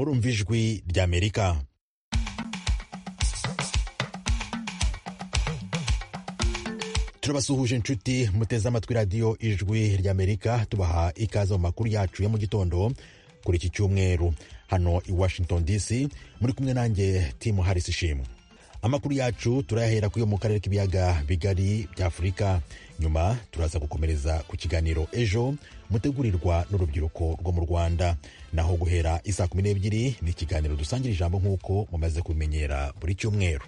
murumva ijwi ry'Amerika. Turabasuhuje inshuti muteze amatwi radiyo ijwi ry'Amerika, tubaha ikaze mu makuru yacu ya mu gitondo kuri iki cyumweru hano i Washington DC. Muri kumwe nanjye Tim Harris Ishimwe. Amakuru yacu turayahera ku yo mu karere k'ibiyaga bigari bya Afurika, nyuma turaza gukomereza ku kiganiro ejo mutegurirwa n'urubyiruko rwo mu Rwanda, naho guhera isa 12 ni ikiganiro dusangira ijambo nk'uko mumaze kumenyera buri cyumweru.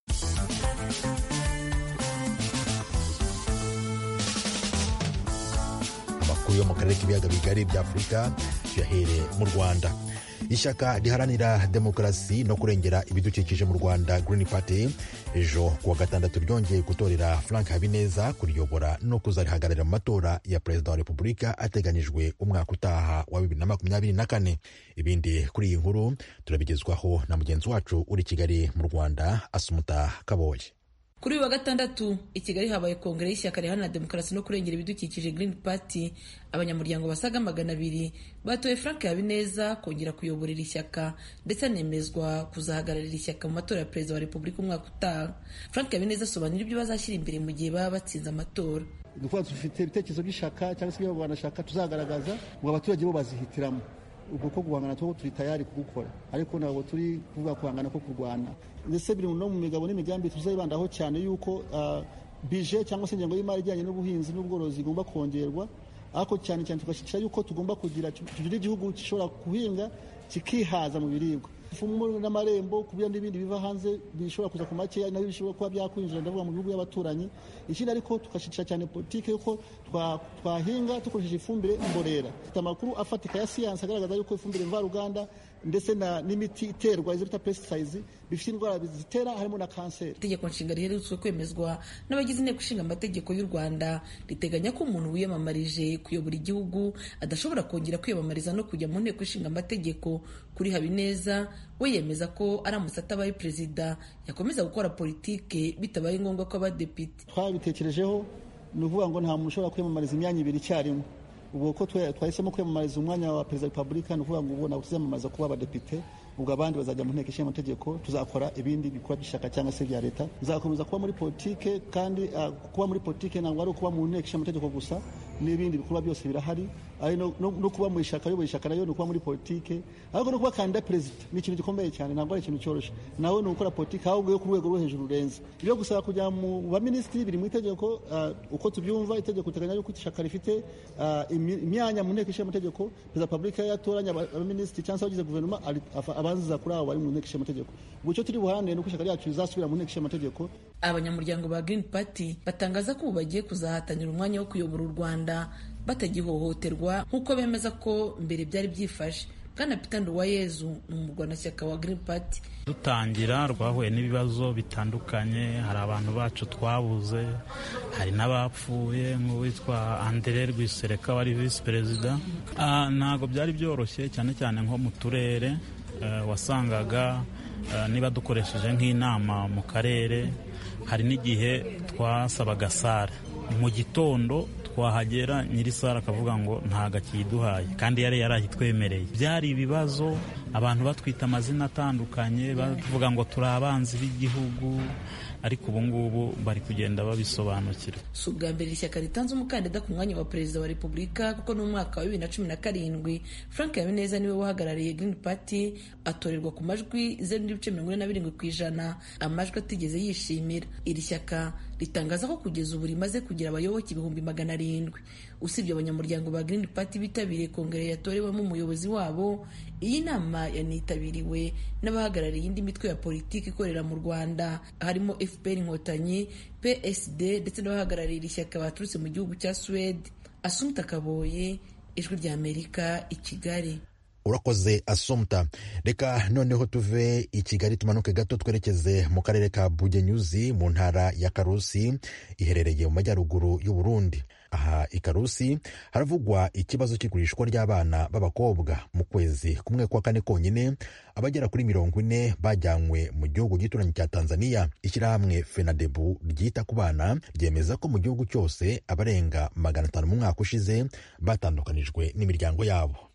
Amakuru yo mu karere k'ibiyaga bigari bya Afurika yahere mu Rwanda. Ishyaka riharanira demokarasi no kurengera ibidukikije mu Rwanda Green Party ejo kuwa gatandatu ryongeye gutorera Frank Habineza kuriyobora no kuzarihagararira mu matora ya Perezida wa Repubulika ateganyijwe umwaka utaha wa 2024. Ibindi kuri iyi nkuru turabigezwaho na mugenzi wacu uri Kigali mu Rwanda Asumuta Kaboye. Kuri wa gatandatu i Kigali habaye kongere y'ishyaka riharanira demokarasi no kurengera ibidukikije Green Party. Abanyamuryango basaga 200 batoye Frank Habineza kongera kuyoborera ishyaka ndetse anemezwa kuzahagararira ishyaka mu matora ya Perezida wa Repubulika umwaka utaha. Frank Habineza asobanura ibyo bazashyira imbere mu gihe baba batsinze amatora. Dufite ibitekerezo by'ishyaka cyangwa se ibyo banashaka tuzagaragaza ngo abaturage bo bazihitiramo. Ubwo ko guhangana two turi tayari kugukora, ariko ntabwo turi kuvuga guhangana ko kurwana. Ndetse biri no mu migabo n'imigambi tuzayibandaho cyane yuko budget cyangwa se ingengo y'imari ijyanye n'ubuhinzi n'ubworozi igomba kongerwa, ariko cyane tugashyikira yuko tugomba kugira igihugu gishobora kuhinga kikihaza mu biribwa. Ifumu n'amarembo kubya n'ibindi biva hanze bishobora kuza ku makeya nabyo bishobora kuba byakwinjira ndavuga mu bihugu y'abaturanyi. Ikindi ariko tukashikira cyane politike yuko twahinga dukoresheje ifumbire mborera. Amakuru afatika ya siyansi agaragaza yuko ifumbire mvaruganda ndetse n'imiti iterwa izo bita pesticides bifite indwara zitera harimo na kanseri. Itegeko nshinga riherutswe kwemezwa n'abagize inteko ishinga amategeko y'u Rwanda riteganya ko umuntu wiyamamarije kuyobora igihugu adashobora kongera kwiyamamariza no kujya mu nteko ishinga amategeko. Kuri Habineza we yemeza ko aramutse atabaye perezida yakomeza gukora politike bitabaye ngombwa ko abadepite. Twabitekerejeho ni ukuvuga ngo nta muntu ushobora kwiyamamariza imyanya ibiri icyarimwe. Ubwo ko twahisemo kwiyamamariza umwanya wa Perezida wa Repubulika ni ukuvuga ngo ubona tuzamamaza kuba abadepite, ubwo abandi bazajya mu nteko ishinga amategeko. Tuzakora ibindi bikorwa by'ishyaka cyangwa se bya leta. Tuzakomeza kuba muri politike, kandi kuba muri politike ntabwo ari ukuba mu nteko ishinga amategeko gusa, n'ibindi bikorwa byose birahari. Ari no kuba mu ishyaka, yo ishyaka nayo ni ukuba muri politike, ariko no kuba kandida perezida ni ikintu gikomeye cyane, ntabwo ari ikintu cyoroshye. Nawe ni ukora politike ahubwo yo ku rwego rwo hejuru rurenze. Ibyo gusaba kujya mu baminisitiri biri mu itegeko. Uko tubyumva itegeko riteganya yuko ishyaka rifite imyanya mu nteko ishinga amategeko. Perezida wa Repubulika yatoranya abaminisitiri cyangwa se abagize guverinoma abanziza kuri abo bari mu nteko ishinga amategeko. Ubwo icyo turi buharanire ni uko ishyaka ryacu rizasubira mu nteko ishinga amategeko. Abanyamuryango ba Green Party batangaza ko bagiye kuzahatanira umwanya wo kuyobora u Rwanda batagihohoterwa nk'uko bemeza ko mbere byari byifashe. Bwana Peter Nduwayezu ni umurwanashyaka wa Green Party. Dutangira rwahuye n'ibibazo bitandukanye, hari abantu bacu twabuze, hari n'abapfuye nk'uwitwa Andre Rwisereka wari vice perezida. Ntabwo byari byoroshye, cyane cyane nko mu turere wasangaga niba dukoresheje nk'inama mu karere, hari n'igihe twasabaga sare mu gitondo twahagera nyirisara akavuga ngo ntago akiduhaye kandi yari yarahitwemereye. Byari ibibazo, abantu batwita amazina atandukanye bavuga ngo turi abanzi b'igihugu, ariko ubu ngubu bari kugenda babisobanukira. Si ubwa mbere ishyaka ritanze umukandida ku mwanya wa Perezida wa Repubulika, kuko no mu mwaka wa 2017 Frank Habineza niwe wahagarariye Green Party atorerwa ku majwi 0.47%, amajwi atigeze yishimira. Iri shyaka ritangaza ko kugeza ubu rimaze kugira abayoboke 700,000. Usibye abanyamuryango ba Green Party bitabiriye kongere yatorewemo umuyobozi wabo, iyi nama yanitabiriwe n'abahagarariye indi mitwe ya politiki ikorera mu Rwanda, harimo FPR Inkotanyi, PSD ndetse n'abahagarariye iri shyaka baturutse mu gihugu cya Sweden. Asumta Kaboye, Ijwi ry'Amerika, i Kigali. Urakoze Asumta. Reka noneho tuve i Kigali tumanuke gato twerekeze mu karere ka Bugenyuzi mu ntara ya Karusi iherereye mu majyaruguru y'u Burundi. Aha i Karusi haravugwa ikibazo cy'igurishwa ry'abana b'abakobwa. Mu kwezi kumwe kwa kane konyine abagera kuri 40 bajyanywe mu gihugu gituranye cya Tanzania. Ishyirahamwe FENADEBU ryita ku bana ryemeza ko mu gihugu cyose abarenga 500 mu mwaka ushize batandukanijwe n'imiryango yabo.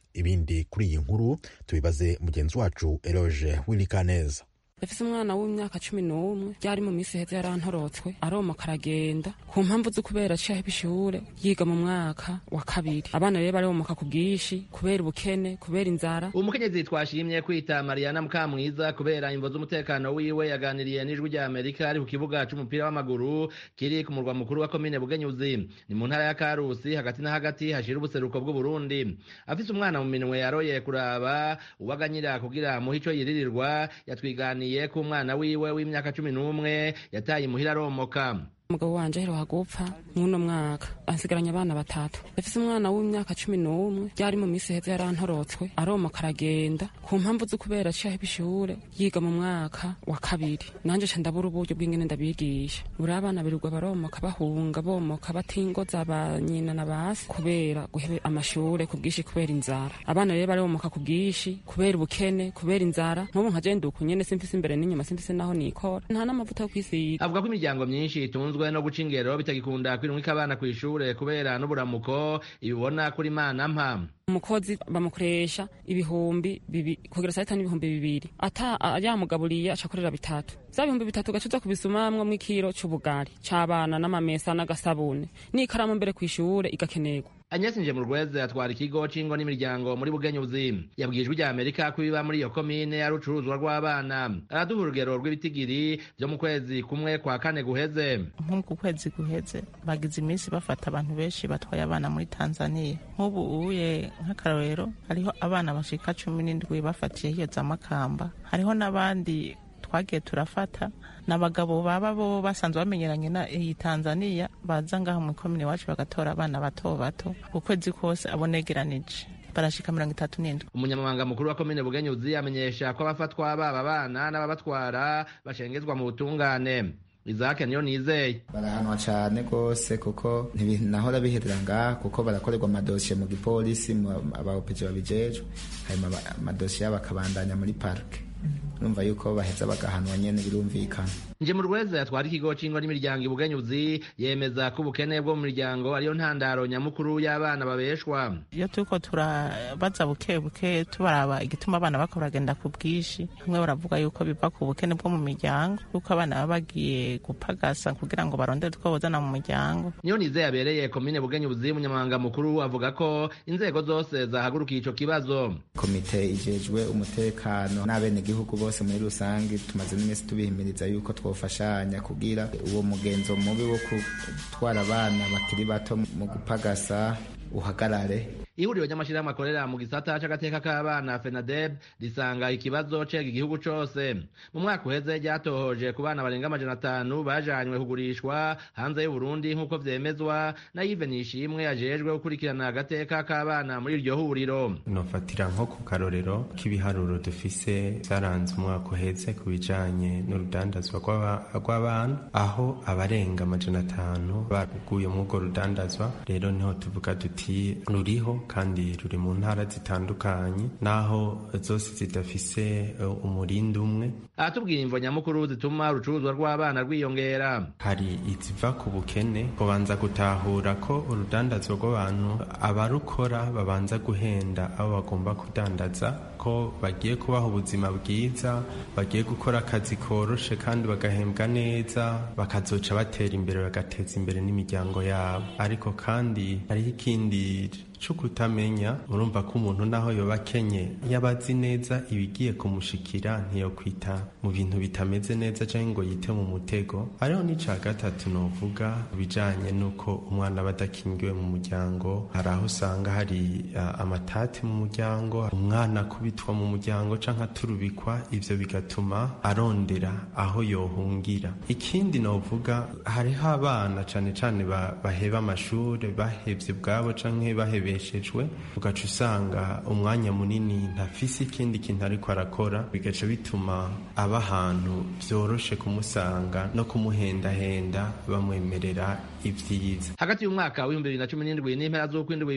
ibindi kuri iyi nkuru tubibaze mugenzi wacu Eloge Wilikaneza. Yafise umwana w'imyaka 11 ryari mu misi heza yarantorotswe aromoka aragenda ku mpamvu zo kubera aciye ibishure yiga mu mwaka wa 2. Abana rero baromoka ku bwishi kubera ubukene kubera inzara. Umukenyezi twashimye kwita Mariana Mukamwiza kubera imvo z'umutekano wiwe yaganiriye n'ijwi rya Amerika ari ku kibuga c'umupira w'amaguru kiri ku murwa mukuru wa komine Bugenyuzi ni mu ntara ya Karusi hagati na hagati hashira ubuseruko bw'u Burundi. Afise umwana mu minwe yaroye kuraba uwaganyira kugira muhe ico yiririrwa yatwiganiye ku mwana wiwe w'imyaka 11 yataye imuhira aromoka. Umugabo wanje aheruka gupfa muno mwaka ansigaranye abana 3. Yafise umwana w'imyaka 11 ryari mu misi heza yarantorotswe aromoka aragenda ku mpamvu zo kubera aciye ibishure yiga mu mwaka wa 2. Nanje ca ndabura uburyo bw'ingene ndabigisha. Buri abana birirwa baromoka bahunga bomoka batingoza abanyina na basi kubera guhebe amashure ku bwishi kubera inzara. Abana rero baromoka ku bwishi kubera ubukene kubera inzara. Nkubu nka je ndukunyene simfise imbere n'inyuma simfise naho nikora. Nta n'amavuta yo kwisiga. Avuga ko imiryango myinshi itunzwe no guca ingero bitagikunda kwirumika abana kw'ishure kubera n'uburamuko ibibona kuri Mana mpa. Umukozi bamukoresha ibihumbi kugira saa 2,200 ata yamugaburiye acakorera 3 za 3,000 gacuza kubisumamwe mu ikiro c'ubugari c'abana n'amamesa n'agasabune n'ikaramu mbere kw'ishure igakenerwa. Agnes Njemurweze atwara ikigo c'ingo n'imiryango muri Bugenyuzi yabwijwe rya Amerika ko biba muri iyo komine ari ucuruzwa rw'abana. Araduha urugero rw'ibitigiri byo mu kwezi kumwe kwa 4 guheze. Nk'uku kwezi guheze bagize iminsi bafata abantu benshi batwaye abana muri Tanzania. Nk'ubu uye nk'akarorero hariho abana bashika 17 bafatiye hiyo za Makamba. Hariho n'abandi twagiye turafata n'abagabo baba bo basanzwe bamenyeranye na iyi Tanzania baza ngaho mu komine wacu bagatora abana bato bato ukwezi kose abonegeranije barashika 37. Umunyamabanga mukuru wa komine Bugenyuzi amenyesha ko abafatwa baba bana n'ababatwara bashengezwa mu butungane. Isaac niyo nizeye barahanwa cyane gose kuko ntibinahora biheranga kuko barakorerwa amadosiye mu gipolisi abaopeje babijejwe hanyuma amadosiye bakabandanya muri parke. Numva yuko baheza bagahanwa nyene birumvikana. Njemurweze yatwara ikigo c'ingo n'imiryango Bugenyuzi yemeza ko ubukene bwo mu miryango ariyo ntandaro nyamukuru y'abana babeshwa. Iyo turiko turabaza buke tubaraba igituma abana bakora bagenda ku bwishi hamwe baravuga yuko biva ku bukene bwo mu miryango kuko abana baba bagiye gupagasa kugira ngo barondere two bozana mu muryango. Niyo nizeye yabereye komine Bugenyuzi umunyamabanga mukuru avuga ko inzego zose zahagurukiye ico kibazo. Komite ijejwe umutekano n'abene gihugu bose muri rusange tumaze n'imisi tubihimiriza yuko twofashanya kugira uwo mugenzo mubi wo gutwara abana bakiri bato mu gupagasa uhagarare. Ihuriro ry'amashirahamwe akorera mu gisata c'agateka k'abana FENADEB risanga ikibazo cega igihugu cose. Mu mwaka uheze ryatohoje ku bana barenga 500 bajanywe kugurishwa hanze y'u Burundi nk'uko vyemezwa na Yves Nishimwe ajejwe gukurikirana agateka k'abana muri iryo huriro. Nofatira nko ku karorero k'ibiharuro dufise zaranze umwaka uheze ku bijanye n'urudandazwa rw'abana aho abarenga 500 baguye mu rwo rudandazwa. Rero niho tuvuga tuti ruriho kandi ruri mu ntara zitandukanye naho zose zidafise umurindi umwe. Atubwira imvo nyamukuru zituma urucuruzwa rw'abana rwiyongera. Hari iziva ku bukene kubanza gutahura ko urudandazwa rw'abantu abarukora babanza guhenda abo bagomba kudandaza ko bagiye kubaha ubuzima bwiza bagiye gukora akazi koroshe kandi bagahembwa neza bakazoca batera imbere bagateza imbere n'imiryango yabo. Ariko kandi hariho ikindi cyo kutamenya urumva ko umuntu naho yoba akenye yabazi neza ibigiye kumushikira ntiyo kwita mu bintu bitameze neza cyangwa ngo yite mu mutego. Hariho n'ica gatatu novuga bijanye nuko umwana badakingiwe mu muryango. Hari aho usanga hari amatati mu muryango umwana kubitwa mu muryango canke aturubikwa ivyo bigatuma arondera aho yohungira. Ikindi novuga hariho abana cane cane baheba amashure bahevye bwabo canke bahebeshejwe ugaca usanga umwanya munini ntafise ikindi kintu ariko arakora bigaca bituma aba ahantu vyoroshe kumusanga no kumuhendahenda bamwemerera ivyiza. Hagati y'umwaka wa 2017 n'impera z'ukwindwi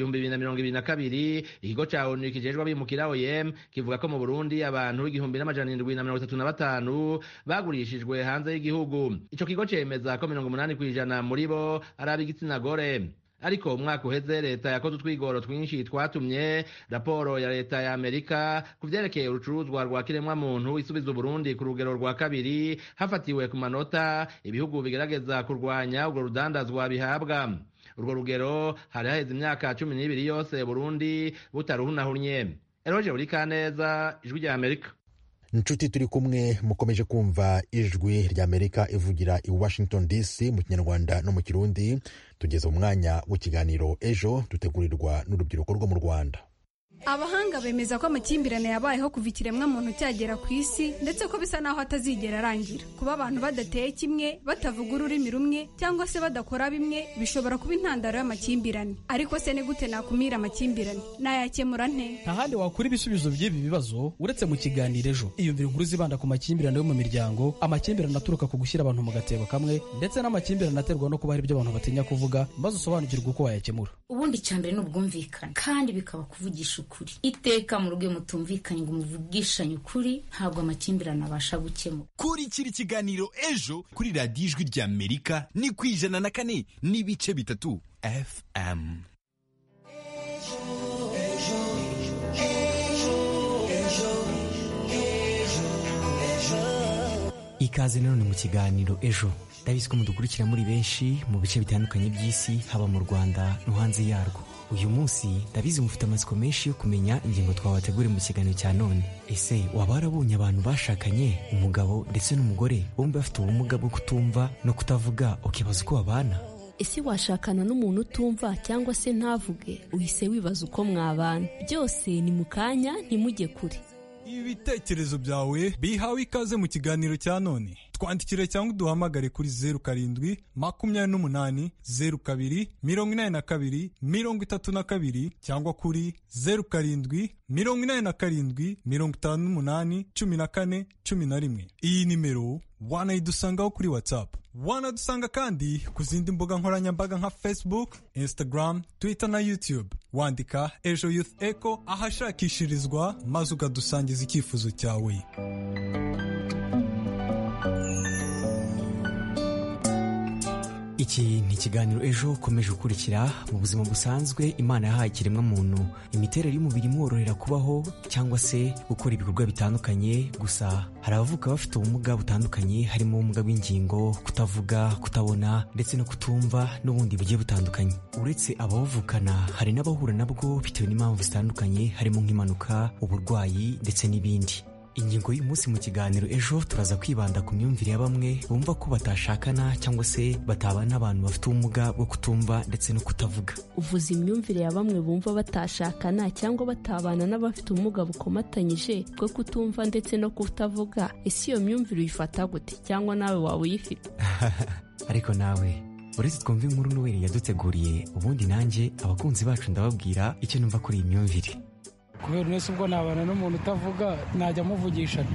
2022 ikigo ca ONU kijejwe abimukira OIM kivuga ko mu Burundi abantu 1735 bagurishijwe hanze y'igihugu. Ico kigo cemeza ko 80% muri bo ari ab'igitsina gore. ariko umwaka uheze leta yakoze utwigoro twinshi twatumye raporo ya leta ya Amerika ku vyerekeye urucuruzwa rwa kiremwamuntu isubiza Uburundi ku rugero rwa kabiri hafatiwe ku manota ibihugu bigerageza kurwanya urwo rudandazwa bihabwa. Urwo rugero hari haheze imyaka 12 yose Burundi butaruhunahunye. Eroje Urikaneza, Ijwi rya Amerika. Inshuti turi kumwe mukomeje kumva Ijwi rya Amerika ivugira i Washington DC mu Kinyarwanda no mu Kirundi. Tugeze mu mwanya w'ikiganiro Ejo dutegurirwa n'urubyiruko rwo mu Rwanda. Abahanga bemeza ko amakimbirane yabayeho kuva ikiremwa muntu cyagera ku isi ndetse ko bisa naho atazigera arangira. Kuba abantu badateye kimwe, batavuga ururimi rumwe cyangwa se badakora bimwe bishobora kuba intandaro y'amakimbirane. Ariko se ni gute nakumira amakimbirane? Nayakemura nte? Nta handi wakura ibisubizo by'ibi bibazo uretse mu kiganiro Ejo. Iyumvira inkuru zibanda ku makimbirane yo mu miryango, amakimbirane aturuka ku gushyira abantu mu gatebo kamwe ndetse n'amakimbirane aterwa no kuba hari ibyo abantu batinya kuvuga, maze usobanukirwe uko wayakemura. Ubundi cyambere n'ubwumvikane kandi bikaba kuvugisha ukuri. Iteka mu rugo mutumvikanye ngo muvugishanye ukuri ntabwo amakimbirane abasha gukemura. Kurikira ikiganiro Ejo kuri radiyo Ijwi rya Amerika ni ku 104.3 FM. Ikaze none mu kiganiro Ejo. Ndabizi ko mudukurikira muri benshi mu bice bitandukanye by'isi, haba mu Rwanda no hanze yarwo. Uyu munsi ndabizi mufite amatsiko menshi yo kumenya ingingo twabateguriye mu kiganiro cya none. Ese waba warabonye abantu bashakanye, umugabo ndetse n'umugore bombi bafite ubumuga bwo kutumva no kutavuga, ukibaza uko babana? Ese washakana n'umuntu utumva cyangwa se ntavuge, uhise wibaza uko mwabana? Byose ni mu kanya, ntimujye kure. Ibitekerezo byawe bihawe ikaze mu kiganiro cya none. Twandikire cyangwa duhamagare kuri 07 28 02 82 32 cyangwa kuri 07 87 58 14 11. Iyi nimero wanayidusangaho kuri WhatsApp. Wanadusanga kandi ku zindi mbuga nkoranyambaga nka Facebook, Instagram, Twitter na YouTube. Wandika Ejo Youth Echo ahashakishirizwa maze ukadusangiza icyifuzo cyawe. Iki ni ikiganiro Ejo ukomeje gukurikira. Mu buzima busanzwe Imana yahaye ikiremwa muntu imiterere y'umubiri imworohera kubaho cyangwa se gukora ibikorwa bitandukanye. Gusa hari abavuka bafite ubumuga butandukanye, harimo ubumuga bw'ingingo, kutavuga, kutabona ndetse no kutumva n'ubundi bugiye butandukanye. Uretse abawuvukana hari n'abahura nabwo bitewe n'impamvu zitandukanye, harimo nk'impanuka, uburwayi ndetse n'ibindi. Ingingo y'uyu munsi mu kiganiro Ejo turaza kwibanda ku myumvire ya bamwe bumva ko batashakana cyangwa se batabana n'abantu bafite ubumuga bwo kutumva ndetse no kutavuga. Uvuze imyumvire ya bamwe bumva batashakana cyangwa batabana n'abafite ubumuga bukomatanyije bwo kutumva ndetse no kutavuga. Ese iyo myumvire uyifata gute cyangwa nawe waba uyifite? Ariko nawe uretse twumva inkuru Noel yaduteguriye, ubundi nanjye abakunzi bacu ndababwira icyo numva kuri iyi myumvire. Kubera nese ubwo nabana n'umuntu utavuga najya muvugisha.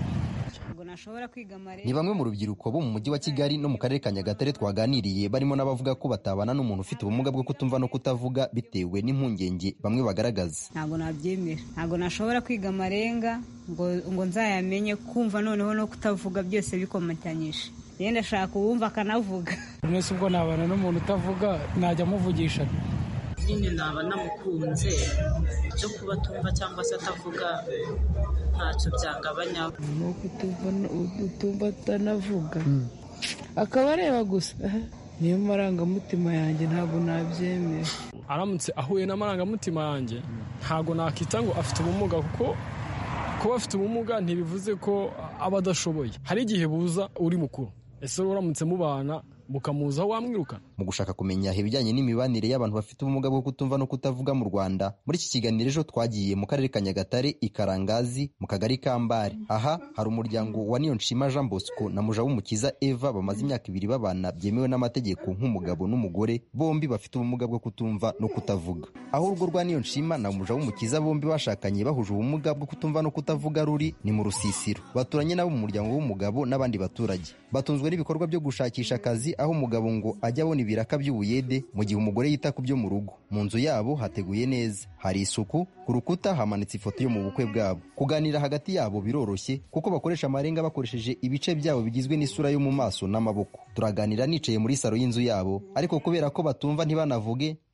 Ni bamwe mu rubyiruko bo mu mujyi wa Kigali no mu karere ka Nyagatare twaganiriye, barimo n'abavuga ko batabana n'umuntu ufite ubumuga bwo kutumva no kutavuga bitewe n'impungenge bamwe bagaragaza. Ntabwo nabyemera, ntabwo nashobora kwiga amarenga ngo nzayamenye, kumva noneho no kutavuga byose bikomatanyije. Yenda shaka uwumva akanavuga. Nese ubwo nabana n'umuntu utavuga najya muvugisha. Nyine naba namukunze cyo kuba tumva cyangwa se atavuga ntacyo byagabanya. Nuko utumva atanavuga akaba areba gusa, niyo marangamutima yanjye ntabwo nabyemera. Aramutse ahuye n'amarangamutima yanjye ntabwo nakita ngo afite ubumuga, kuko kuba afite ubumuga ntibivuze ko aba adashoboye. Hari igihe buza uri mukuru, ese uramutse mubana bukamuza wamwirukana. Mu gushaka kumenya ibijyanye n'imibanire y'abantu bafite ubumuga bwo kutumva no kutavuga mu Rwanda, muri iki kiganiro Ejo twagiye mu karere ka Nyagatare, i Karangazi, mu kagari ka Mbare. Aha hari umuryango wa Niyonshima Jean Bosco na Mujawumukiza Eva bamaze imyaka 2 babana byemewe n'amategeko nk'umugabo n'umugore, bombi bafite ubumuga bwo kutumva no kutavuga. Aho urugo rwa Niyonshima na Mujawumukiza bombi bashakanye bahuje ubumuga bwo kutumva no kutavuga ruri ni mu Rusisiro. Baturanye nabo mu muryango w'umugabo n'abandi baturage. Batunzwe n'ibikorwa byo gushakisha akazi, aho umugabo ngo ajya abona ibiraka by'ubuyede mu gihe umugore yita ku byo mu rugo. Mu nzu yabo hateguye neza, hari isuku, ku rukuta hamanitse ifoto yo mu bukwe bwabo. Kuganira hagati yabo biroroshye kuko bakoresha amarenga bakoresheje ibice byabo bigizwe n'isura yo mu maso n'amaboko. Turaganira nicaye muri saro y'inzu yabo, ariko kubera ko batumva ntibanavuge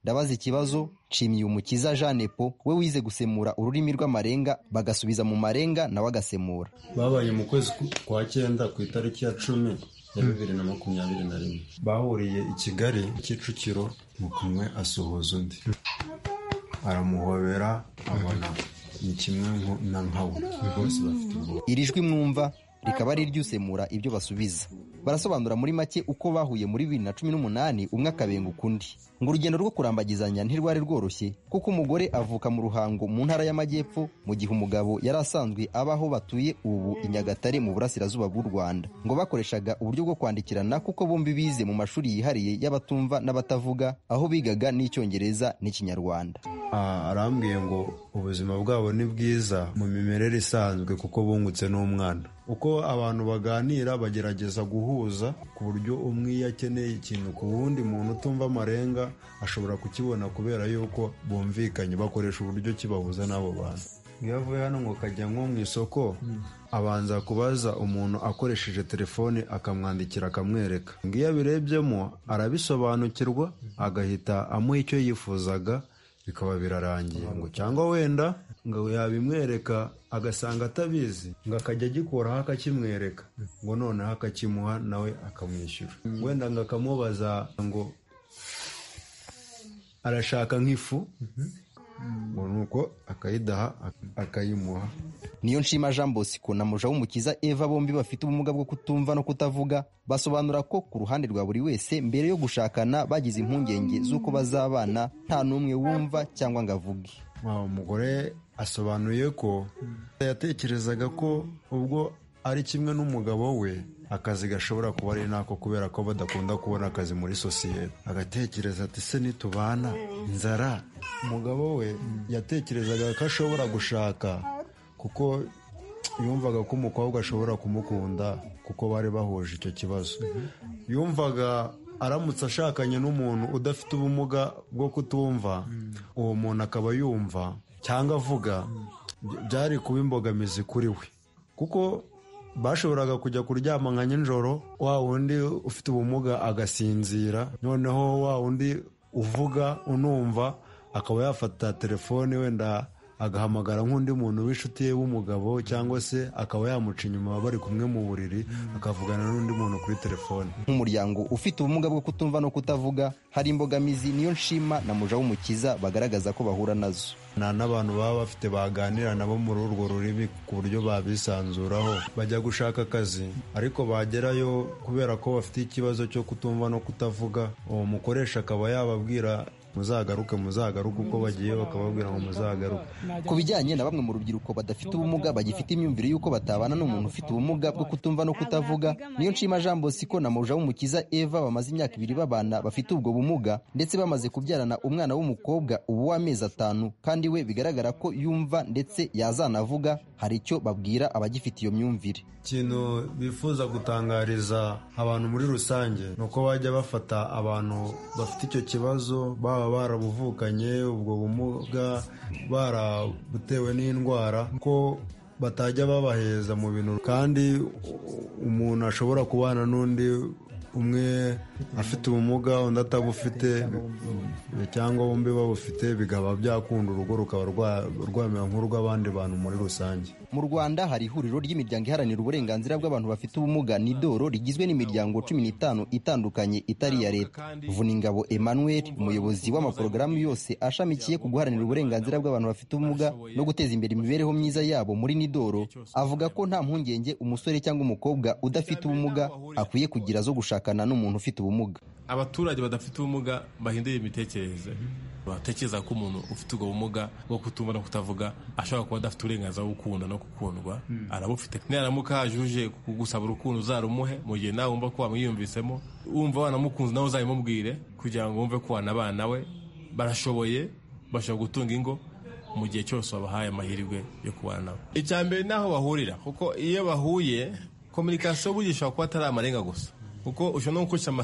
Ndabaza ikibazo Nshimiyumukiza Jeanne Paul we wize gusemura ururimi rw'amarenga bagasubiza mu marenga nawe agasemura. Babaye mu kwezi kwa 9 ku itariki ya 10 ya 2021 bahuriye i Kigali Kicukiro mu kumwe asuhuza undi aramuhobera abona ni kimwe na nkawe bose bafite ubwo. Iri jwi mwumva rikaba ari iry'usemura ibyo basubiza. Barasobanura muri make uko bahuye muri 2018 umwe akabenga ukundi. Ngo urugendo rwo kurambagizanya ntirwari rworoshye kuko umugore avuka mu Ruhango mu ntara y'Amajyepfo mu gihe umugabo yari asanzwe abaho batuye ubu i Nyagatare mu burasirazuba bw'u Rwanda. Ngo bakoreshaga uburyo bwo kwandikirana kuko bombi bize mu mashuri yihariye y'abatumva n'abatavuga aho bigaga n'icyongereza n'ikinyarwanda. Arambwiye ngo ubuzima bwabo ni bwiza mu mimerere isanzwe kuko bungutse n'umwana. Uko abantu baganira bagerageza guhuza ku buryo umwe yakeneye ikintu ku wundi muntu utumva amarenga ashobora kukibona kubera yuko bumvikanye bakoresha uburyo kibahuza n'abo bantu. Iyo avuye hano ngo kajya nko mu isoko abanza kubaza umuntu akoresheje telefone akamwandikira akamwereka. Ngiyo abirebyemo arabisobanukirwa agahita amuha icyo yifuzaga bikaba birarangiye. Ngo cyangwa wenda ngo yabimwereka agasanga atabizi ngo akajya agikoraho akakimwereka ngo noneho akakimuha nawe akamwishyura. Wenda ngo akamubaza ngo arashaka nk'ifu ngo nuko akayidaha akayimuha. Niyonshima Jean Bosco na Mujawumukiza Eva bombi bafite ubumuga bwo kutumva no kutavuga basobanura ko ku ruhande rwa buri wese mbere yo gushakana bagize impungenge z'uko bazabana nta n'umwe wumva cyangwa ngo avuge. Umugore asobanuye ko yatekerezaga ko ubwo ari kimwe n'umugabo we akazi gashobora kuba ari nako kubera ko badakunda kubona akazi muri sosiyete. Agatekereza ati se nitubana inzara. Umugabo we yatekerezaga ko ashobora gushaka kuko yumvaga ko umukobwa ashobora kumukunda kuko bari bahuje icyo kibazo. Yumvaga aramutse ashakanye n'umuntu udafite ubumuga bwo kutumva uwo muntu akaba yumva cyangwa avuga byari kuba imbogamizi kuri we kuko bashoboraga kujya kuryama nka nijoro wa wundi ufite ubumuga agasinzira noneho wa wundi uvuga unumva akaba yafata telefone wenda agahamagara nk'undi muntu w'inshuti ye w'umugabo cyangwa se akaba yamuca inyuma bari kumwe mu buriri akavugana n'undi muntu kuri telefone. Nk'umuryango ufite ubumuga bwo kutumva no kutavuga hari imbogamizi Niyonshima na Mujawumukiza bagaragaza ko bahura nazo. N'abantu baba bafite baganira nabo muri urwo rurimi ku buryo babisanzuraho bajya gushaka akazi ariko bagerayo kubera ko bafite ikibazo cyo kutumva no kutavuga uwo mukoresha akaba yababwira muzagaruke uko bagiye bakababwira ngo muzagaruke. Ku bijyanye na bamwe mu rubyiruko badafite ubumuga bagifite imyumvire y'uko batabana n'umuntu ufite ubumuga bwo kutumva no kutavuga Niyonshima Jean Bosco na Mujawumukiza Eva bamaze imyaka 2 babana bafite ubwo bumuga ndetse bamaze kubyarana umwana w'umukobwa ubu w'amezi 5 kandi we bigaragara ko yumva ndetse yazanavuga. Hari icyo babwira abagifite iyo myumvire. Ikintu bifuza gutangariza abantu muri rusange nuko bajya bafata abantu bafite icyo kibazo baba barabuvukanye ubwo bumuga barabutewe n'indwara ko batajya babaheza mu bintu kandi umuntu ashobora kubana n'undi umwe afite ubumuga undi atabufite cyangwa bombi babufite bigaba byakunda urugo rukaba rwamera nk'urw'abandi bantu muri rusange. Mu Rwanda hari ihuriro ry'imiryango iharanira uburenganzira bw'abantu bafite ubumuga NIDORO rigizwe n'imiryango 15 itandukanye itari ya leta. Vuningabo Emmanuel umuyobozi w'amaporogaramu yose ashamikiye ku guharanira uburenganzira bw'abantu bafite ubumuga no guteza imbere imibereho myiza yabo muri NIDORO avuga ko nta mpungenge umusore cyangwa umukobwa udafite ubumuga akwiye kugira zo gushakana n'umuntu ufite ubumuga. Abaturage badafite ubumuga bahindura imitekerereze batekereza ko umuntu ufite ubwo bumuga bwo kutumva no kutavuga ashobora kuba adafite uburenganzira bwo gukunda no gukundwa arabufite. Naramuka hajuje kugusaba urukundo uzarumuhe mu gihe nawe wumva ko wamwiyumvisemo wumva wanamukunze nawe uzabimubwire kugira ngo wumve ko wanabana we barashoboye bashobora gutunga ingo mu gihe cyose wabahaye amahirwe yo kubana nawe. Icya mbere naho bahurira kuko iyo bahuye komunikasiyo bugisha kuba atari amarenga gusa kuko ushobora no gukoresha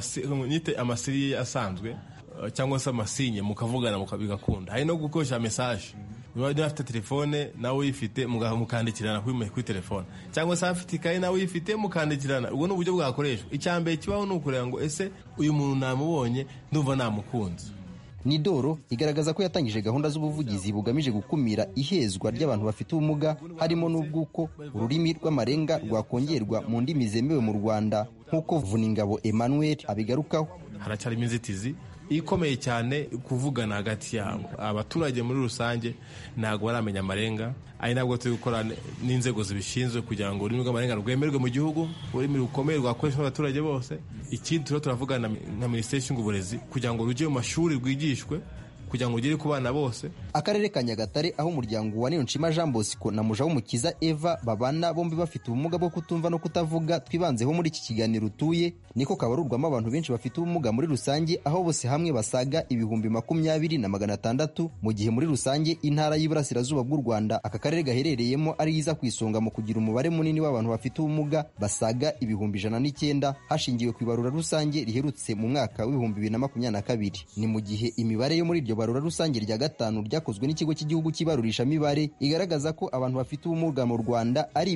amasiri asanzwe cyangwa se amasinye mukavugana bigakunda. Hari no gukoresha message niba afite telefone nawe uyifite mukandikirana kuri telefone cyangwa se afite ikayi nawe uyifite mukandikirana. Ubwo ni uburyo bwakoreshwa. Icya mbere kibaho ni ukureba ngo ese uyu muntu namubonye ndumva namukunze Nidoro igaragaza ko yatangije gahunda z'ubuvugizi bugamije gukumira ihezwa ry'abantu bafite ubumuga harimo n'ubwuko ururimi rw'amarenga rwakongerwa mu ndimi zemewe mu Rwanda nk'uko Vuningabo Emmanuel abigarukaho. Haracyarimo inzitizi ikomeye cyane kuvugana hagati yabo. Abaturage muri rusange ntabwo baramenya amarenga, ari nabwo turi gukora n'inzego zibishinzwe kugira ngo ururimi rw'amarenga rwemerwe mu gihugu, ururimi rukomeye rwakoreshwa n'abaturage bose. Ikindi turavugana na Minisiteri ishinzwe uburezi kugira ngo rujye mu mashuri rwigishwe kugira ngo ugere ku bana bose. Akarere ka Nyagatare aho umuryango wa Niyonshima Jean Bosco na Mujawumukiza Eva babana bombi bafite ubumuga bwo kutumva no kutavuga twibanzeho muri iki kiganiro utuye, niko kabarurwamo abantu benshi bafite ubumuga muri rusange, aho bose hamwe basaga 20,600 mu gihe muri rusange intara y'Iburasirazuba bw'u Rwanda aka karere gaherereyemo ari yiza ku isonga mu kugira umubare munini w'abantu bafite ubumuga basaga 109,000 hashingiwe ku ibarura rusange riherutse mu mwaka w'2022. Ni mu gihe imibare yo muri iryo barura rusange rya gatanu ryakozwe n'ikigo cy'igihugu cy'ibarurisha mibare igaragaza ko abantu bafite ubumuga mu Rwanda ari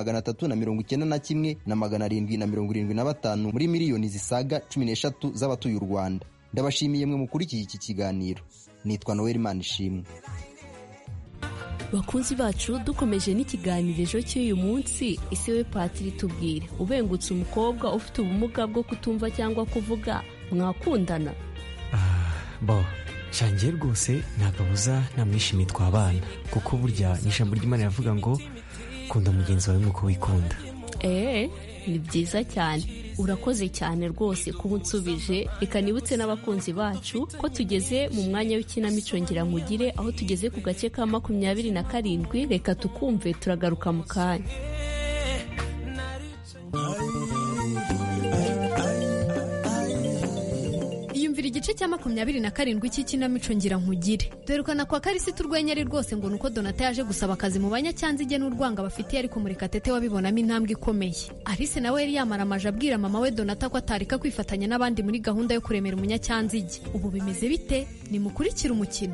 391,775 muri miliyoni zisaga 13 z'abatuye u Rwanda. Ndabashimiye mwe mukurikiye iki kiganiro. Nitwa Noel Manishimwe. Bakunzi bacu, dukomeje n'ikiganiro ejo cy'uyu munsi. Ese we Patiri tubwire, ubengutse umukobwa ufite ubumuga bwo kutumva cyangwa kuvuga mwakundana? Shangiye rwose ntagabuza namwishimiye twabana, kuko burya ni ijambo ry'Imana yavuga ngo kunda mugenzi wawe nk'uko wikunda. Ni byiza cyane. Urakoze cyane rwose kuba unsubije. Reka nibutse n'abakunzi bacu ko tugeze mu mwanya w'ikinamico ngira nkugire, aho tugeze ku gace ka 27. Reka tukumve, turagaruka mu kanya. Igice cya 27 cy'ikinamico ngira nkugire. Derukana kwa Karisita urwenya ari rwose ngo nuko Donata yaje gusaba akazi mu banyacyanzige n'urwanga bafitiye, ariko Murekatete wabibonamo intambwe ikomeye. Alice nawe yari yamaramaje abwira mama we Donata ko atarika kwifatanya n'abandi muri gahunda yo kuremera umunyacyanzige. Ubu bimeze bite? Nimukurikire umukino.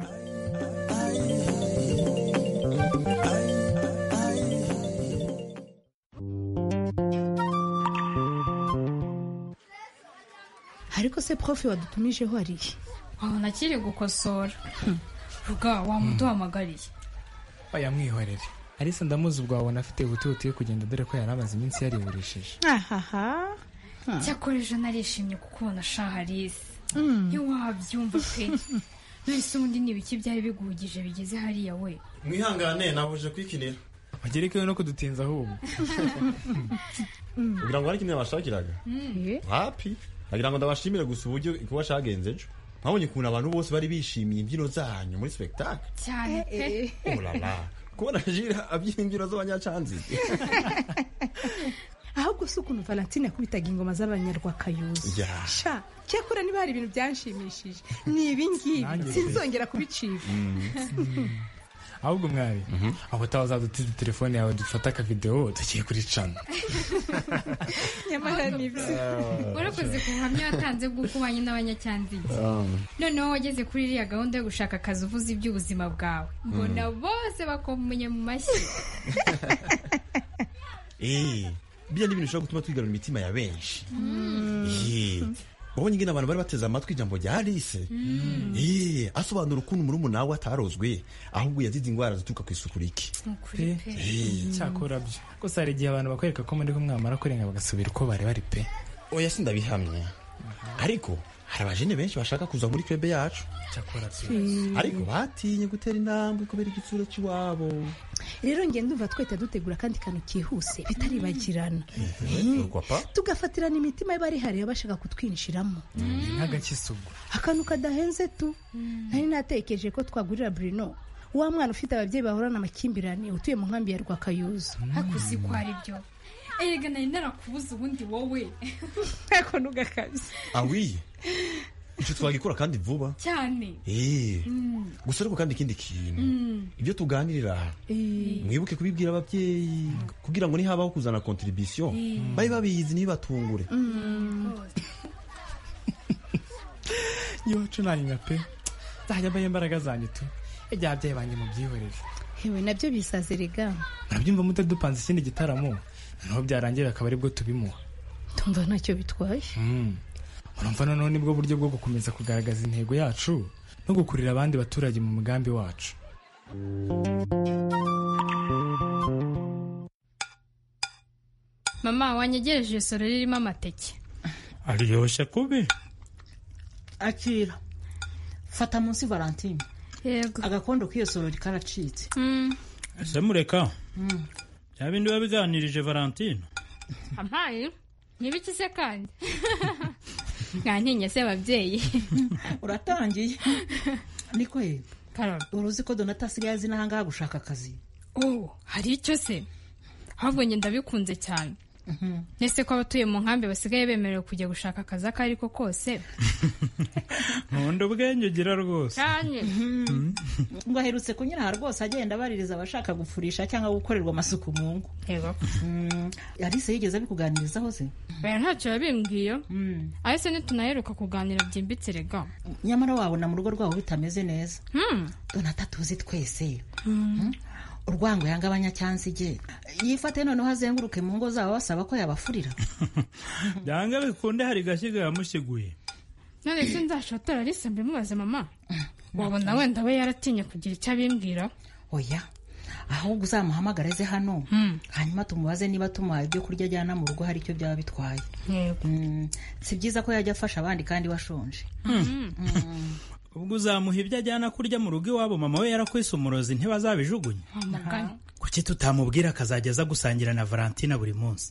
Ariko se prof wadutumijeho ari nakiri gukosora. Ruga wamuduhamagariye. Oya mwihorere. Alice ndamuzi ubwabona afite ubututi yo kugenda, dore ko yaramaze iminsi yariburishije. Cyakoreje narishimye kuko nashaha Alice. Ntiwabyumva pe. Nahise undi n'ibiki byari biguhugije bigeze hariya we. Mwihangane nabuje kwikinira. Bagerekewe no kudutinza ahubwo. Ugira ngo ari kintu bashakiraga? Happy. Nagira ngo ndabashimire gusa uburyo kuba shagenze ejo. Nkabonye ukuntu abantu bose bari bishimiye imbyino zanyu muri spectacle. Cyane pe. Kubona Jira abyina imbyino z'abanyacanzige. Ahubwo se ukuntu Valentine yakubitaga ingoma z'Abanyarwakayuzi. Sha, cyakora niba hari ibintu byanshimishije. Ni ibi ngibi sinzongera kubicika. Ahubwo mwari aho tawazadutiza telefone yawe dufata ka video tugiye kuri channel. Nyamara nibyo. Warakoze kuhamya watanze bw'ukubanye n'abanyacyanzige. Noneho wageze kuri iriya gahunda yo gushaka akazi uvuze iby'ubuzima bwawe. Mbona bose bakomenye mu mashyi. Bijya n'ibintu bishobora gutuma twigarura imitima ya benshi. Wabonye ingene abantu bari bateze amatwi ijambo rya Alice. Asobanura ukuntu murumuna we atarozwe, ahubwo yazize indwara zituruka ku isuku rike. Cyakora byo. Gusa hari igihe abantu bakwereka ko muri kumwamara kurenga bagasubira uko bari bari pe. Oya sindabihamye. Ariko hari abajene benshi bashaka kuza muri club yacu. Cyakora ariko batinye gutera intambwe kubera igitsura cy'iwabo. Rero nge ndumva twete dutegura kandi kantu kihuse bitaribagirana. Tugafatirana imitima y'abari hari abashaka kutwinshiramo. Nk'agakisugo. Akantu kadahenze tu. Nari natekereje ko twagurira Bruno, wa mwana ufite ababyeyi bahorana amakimbirane utuye mu nkambi ya Rwakayuzi. Hakuzi ko ari byo. Erega nari narakubuza ubundi wowe. Ako nugakazi. Awi. Icyo twagikora kandi vuba cyane. Gusa ariko kandi ikindi kintu ibyo tuganirira mwibuke kubibwira ababyeyi kugira ngo nihabaho kuzana contribution babe babizi nibatungure. Yo cunanya pe. Zajya baye imbaraga zanyu tu. Ejya ababyeyi banjye mu byihorere. Hewe nabyo bisaze rega. Nabyumva mutadupanze ikindi gitaramo. Naho byarangira akaba ari bwo tubimuha. Tumva ntacyo bitwaye. urumva noneho nibwo buryo bwo gukomeza kugaragaza intego yacu no gukurira abandi baturage mu mugambi wacu. Mama wanyegereje isoro ririmo amateke. Aryoshye kubi. Akira. Fata munsi Valentine. Yego. Agakondo k'iyo soro rikaracitse. Ese mureka. Ya bindi babiganirije Valentine. Ampaye. Nibiki se kandi? Nkantinya se ababyeyi. Uratangiye. Niko ye. Uruzi ko Donata asigaye azi n'ahangaha gushaka akazi. Hari icyo se? Ahubwo njye ndabikunze cyane. Nese ko abatuye mu nkambi basigaye bemerewe kujya gushaka akazi ako ariko kose. Nkunda ubwenge ugira rwose. Cyane. Ngo aherutse kunyura aha rwose agenda abaririza abashaka gufurisha cyangwa gukorerwa amasuku mu ngo. Yego. Alice yigeze abikuganirizaho se? Oya ntacyo yabimbwiye. Ahise ntitunaheruka kuganira byimbitse rega. Nyamara wabona mu rugo rwabo bitameze neza. Donata tuzi twese. Urwango yanga abanyacyanzige yifate noneho azenguruke mu ngo zabo basaba ko yabafurira. Byanga bikunde hari gashyiga yamushyiguye. None se nzashotora Alice mbimubaze mama. Wabona wenda we yaratinye kugira icyo abimbwira. Oya ahubwo uzamuhamagara ze hano hanyuma tumubaze niba tumuhaye ibyo kurya ajyana mu rugo hari icyo byaba bitwaye. Si byiza ko yajya afasha abandi kandi washonje. Ubwo uzamuha ibyo ajyana kurya mu rugo iwabo mama we yarakwise umurozi ntibazabijugunya. Kuki tutamubwira akazajya aza gusangira na Valentina buri munsi?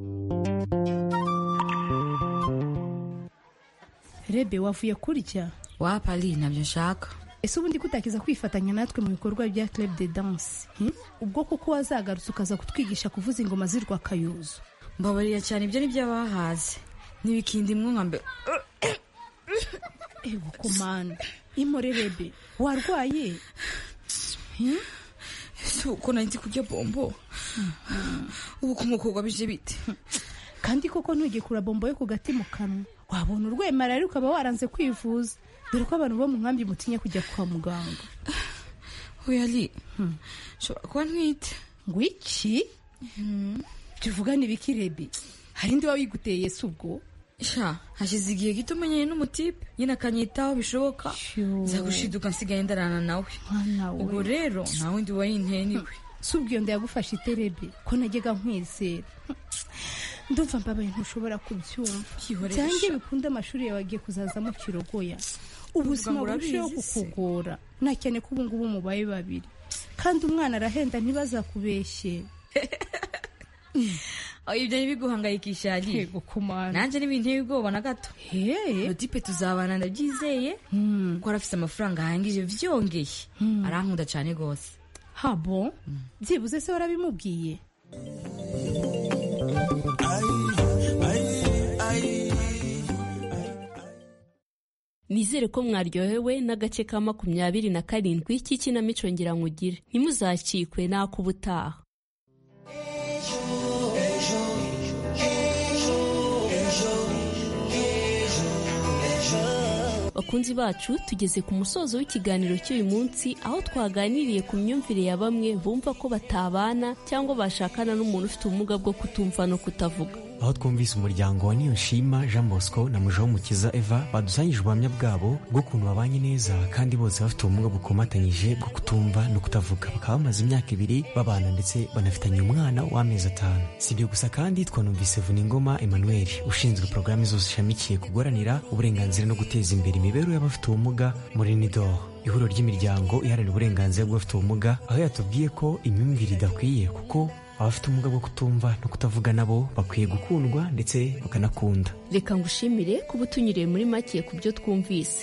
Rebe wavuye kurya? Wapali nabyo nshaka. Ese ubundi kutakiza kwifatanya natwe mu bikorwa bya Club de Danse? Ubwo kuko wazagarutse ukaza kutwigisha kuvuza ingoma zirwa kayuzo. Mbabarira cyane ibyo nibyo abahaze. Nibikindi mwe Ego komanda. Imore Rebe, warwaye? Uko nanzi kurya bombo. Ubu kumukogwa bije bite? Kandi koko ntugikura bombo yo ku gati mu kanwa. Wabona urwemara ariko ukaba waranze kwivuza. Dore ko abantu bo mu nkambi mutinya kujya kwa muganga. Oyali. Shobora kuba ntwite. Ngo iki? Tuvugane ibiki Rebe? Hari ndi wabiguteye Yesu ubwo? Hashize igihe gito umenyeye n'umutipe nyine akanyitaho bishoboka nzagushiduka nsigaye ndarana nawe. Ubwo rero nta wundi warinteye niwe. Si ubwo iyo ndayagufashe iterebe ko najyaga nkwizera. Ndumva mbabaye ntushobora kubyumva. Cyange bikunda amashuri yawe agiye kuzazamo kirogoya. Ubuzima burusheho kukugora. Nakene ko ubu ngubu mubaye babiri. Kandi umwana arahenda ntibazakubeshye. Ibyo ntibiguhangayikisha ari. Yego kumana. Nanjye n'ibinteye ubwoba na gato. Notipe tuzabana ndabyizeye. Ko arafite amafaranga ahangije vyongeye. Arankunda cyane gose. Habo? Byibuze se warabimubwiye? Nizere ko mwaryohewe n'agace ka 27 k'ikinamico ngira nkugire. Ntimuzakikwe nakubutaha. Bakunzi bacu tugeze ku musozo w'ikiganiro cy'uyu munsi aho twaganiriye ku myumvire ya bamwe bumva ko batabana cyangwa bashakana n'umuntu ufite ubumuga bwo kutumva no kutavuga. Aho twumvise umuryango wa Niyonshima Jean Bosco na Mujawomukiza Eva badusangije ubuhamya bwabo bw'ukuntu babanye neza kandi bose bafite ubumuga bukomatanyije bwo kutumva no kutavuga. Bakaba bamaze imyaka 2 babana ndetse banafitanye umwana w'amezi 5. Si ibyo gusa kandi twanumvise Vuningoma Emmanuel ushinzwe porogaramu zose ishamikiye kuguharanira uburenganzira no guteza imbere imibereho y'abafite ubumuga muri NIDOR, ihuriro ry'imiryango iharanira uburenganzira bw'abafite ubumuga, aho yatubwiye ko imyumvire idakwiye kuko abafite ubumuga bwo kutumva no kutavuga nabo bakwiye gukundwa ndetse bakanakunda. Reka ngushimire kuba utunyuriye muri make ku byo twumvise.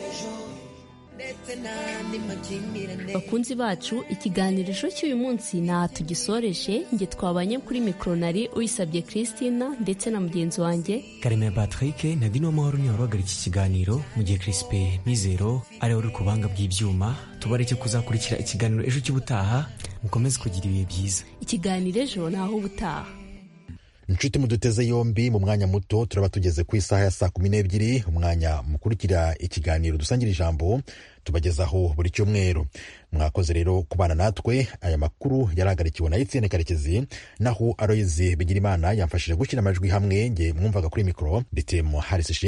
Bakunzi bacu, ikiganiro cy'uyu munsi nta tugisoreje. Nge twabanye kuri mikronari uyisabye Christina ndetse na mugenzi wanjye Karemera Patrick na Dino Mahoro ni waruhagarika iki kiganiro mu gihe Crispe Mizero ari uri kubanga bw'ibyuma. Tubareke kuzakurikira ikiganiro ejo cy'ubutaha. Mukomeze kugira ibihe byiza. Ikiganiro ejo naho ubutaha. Inshuti muduteze yombi mu mwanya muto turaba tugeze ku isaha ya 12:00, umwanya mukurikira ikiganiro dusangira ijambo tubagezaho buri cyumweru. Mwakoze rero kubana natwe. Aya makuru yaragarikiwe na Etienne Karekezi, naho Aloyizi Bigirimana yamfashije gushyira amajwi hamwe. Nge mwumvaga kuri mikro ndetse mu Harris